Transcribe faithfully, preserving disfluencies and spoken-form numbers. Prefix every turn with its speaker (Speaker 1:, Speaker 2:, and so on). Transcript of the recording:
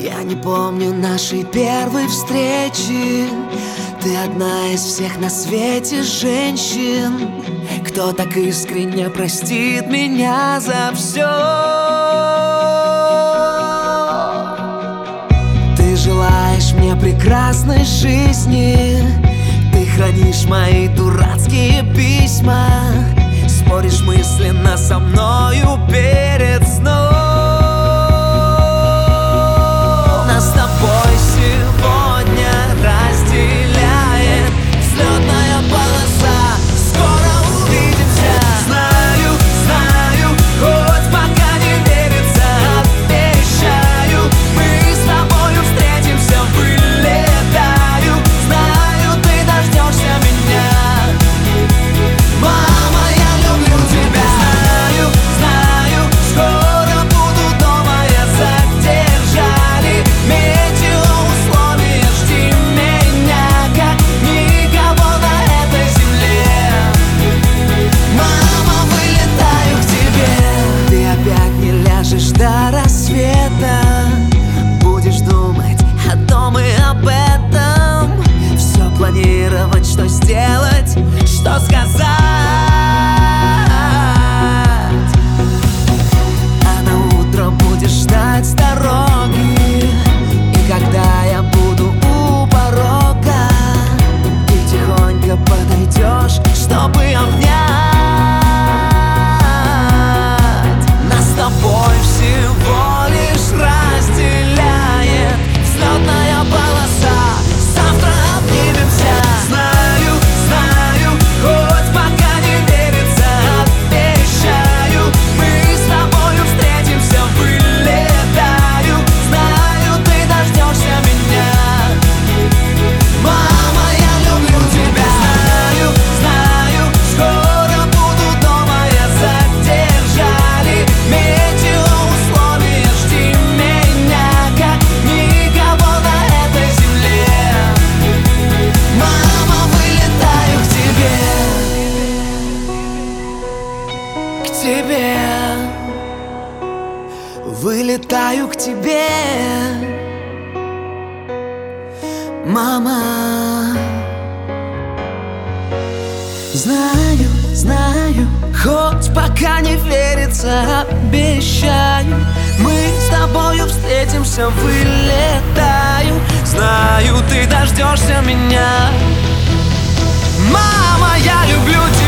Speaker 1: Я не помню нашей первой встречи. Ты одна из всех на свете женщин, кто так искренне простит меня за все. Ты желаешь мне прекрасной жизни, ты хранишь мои дурацкие письма, споришь мысленно со мною перед сном. Нас с тобой сегодня разделяет взлетная полоса. Скоро увидимся. Знаю, знаю, хоть пока не верится, обещаю, мы с тобою встретимся. Вылетаю, знаю, ты дождешься меня. Мама, я люблю тебя. Знаю, знаю, скоро буду дома. Я задержали метеоусловия. Жди меня, как никого на этой земле. Мама, вылетаю к тебе. Ты опять не ляжешь до рассвета, будешь думать о том и об этом, все планировать, что сделать, что сказать. А на утро будешь ждать с дороги, и когда я буду у порога, ты тихонько подойдешь, чтобы обнять. Нас с тобой всего лишь разделяет взлетная полоса. Завтра обнимемся. Знаю, знаю, хоть пока не верится, обещаю, мы с тобою встретимся. Вылетаю, знаю, ты дождешься меня. Мама, я люблю тебя. Знаю, знаю, скоро буду дома. Я задержали метеоусловия. Жди меня, как никого на этой земле. Мама, вылетаю к тебе. К тебе. Вылетаю к тебе. Мама. Знаю, знаю, хоть пока не верится, обещаю, мы с тобою встретимся. Вылетаю, знаю, ты дождешься меня. Мама, я люблю тебя.